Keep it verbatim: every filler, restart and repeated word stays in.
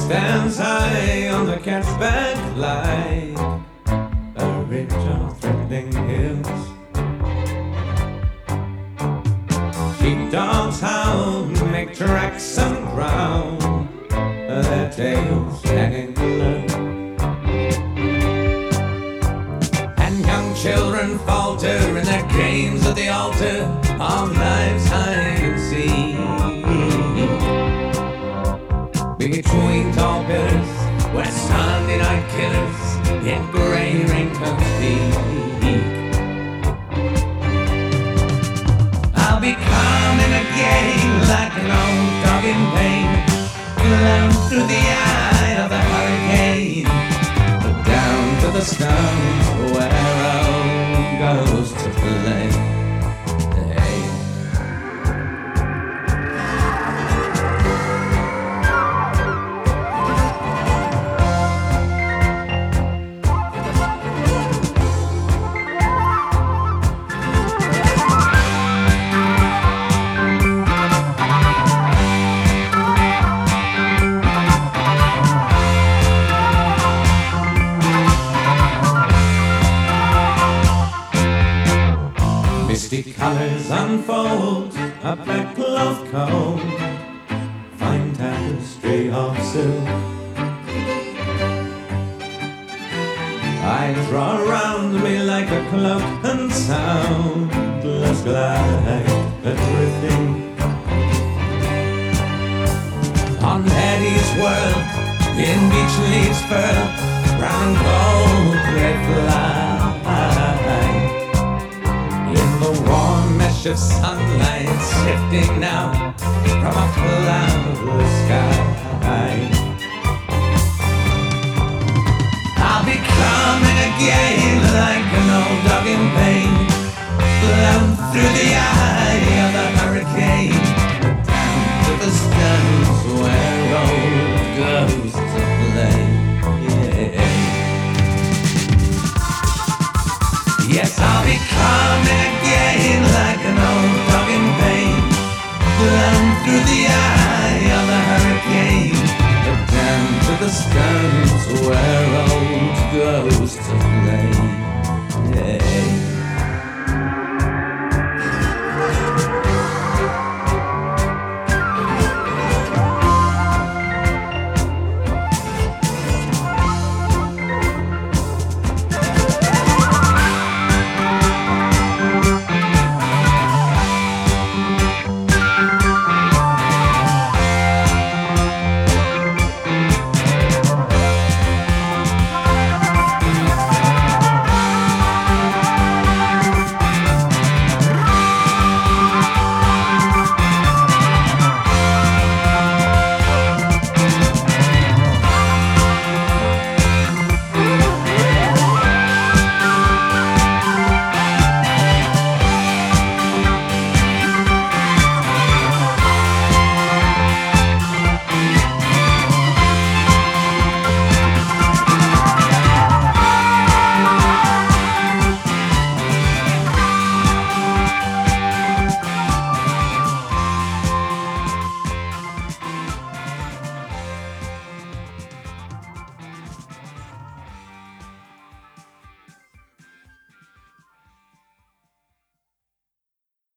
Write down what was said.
stands high on the cat's back like a ridge of threatening hills. Sheepdogs howl, make tracks on ground, their tails hanging low. And young children falter in their games at the altar of life's hide and seek. Between tall pillars, where Sunday night killers in grey raincoats speak. I'll be coming again like an old dog in pain, blown through the eye of the hurricane, down to the stones where old goes to play. Misty colors unfold, a black cloth coat, fine tapestry of silk. I draw around me like a cloak and soundless glide drifting. On Eddie's world, in beach leaves furl, brown and gold they fly. In the warm mesh of sunlight, sifting now from a cloudless sky. I'll be coming again like an old dog in pain, blown through the eye of the hurricane, down to the stones where old ghosts play. Yeah. Yes, I'll be coming again like an old dog in pain, blown through the eye of the hurricane, down to the stones where